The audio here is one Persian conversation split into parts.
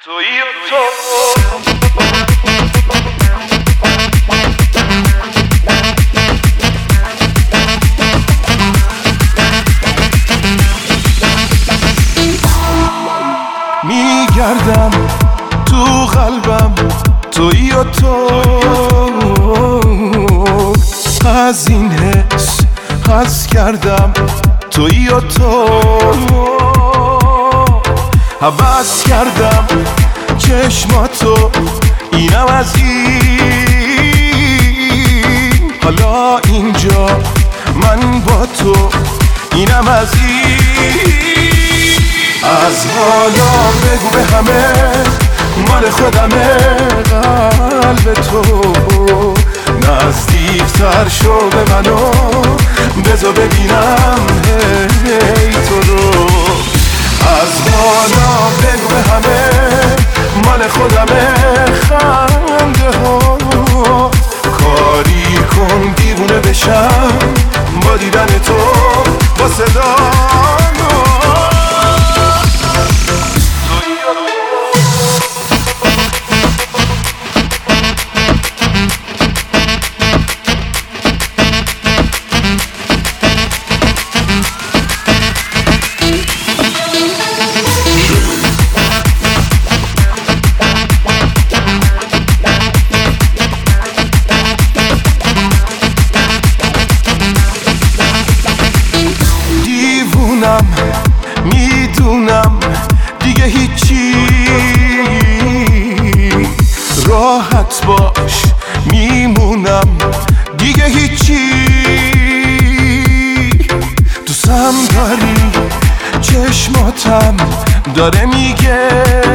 تویی و تو میگردم تو قلبم، تویی و تو از این حس حس کردم، تویی و تو حوض کردم چشماتو، اینم از این. حالا اینجا من با تو، اینم از این. از حالا بگو به همه مال خودمه، قلب تو نزدیکتر شو به منو، بذار ببینم هی تو رو. از حالا بگو به همه مال خودمه، خنده ها کاری کن دیوونه بشم با دیدن تو، با صدا میدونم دیگه هیچی، راحت باش میمونم دیگه هیچی. دوستم داری چشماتم داره میگه،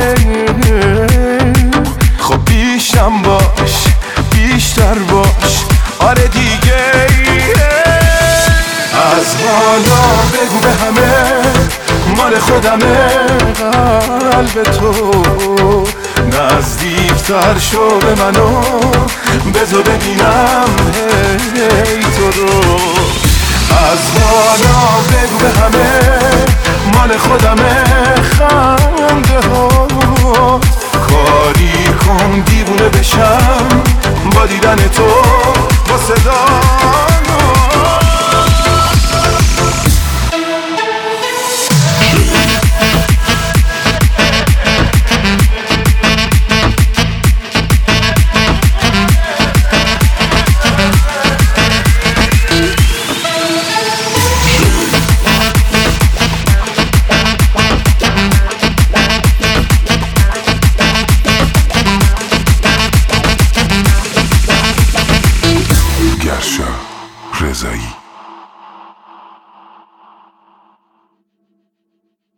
خب بیشتم باش بیشتر باش، آره دیگه. از حالا بگو به همه مال خودمه، قلب تو نزدیکتر شو به منو، بذار ببینم هی تو رو. از حالا بگو به همه مال خودمه، خنده ها کاری کن دیوونه بشم با دیدن تو، با صدا رضایی.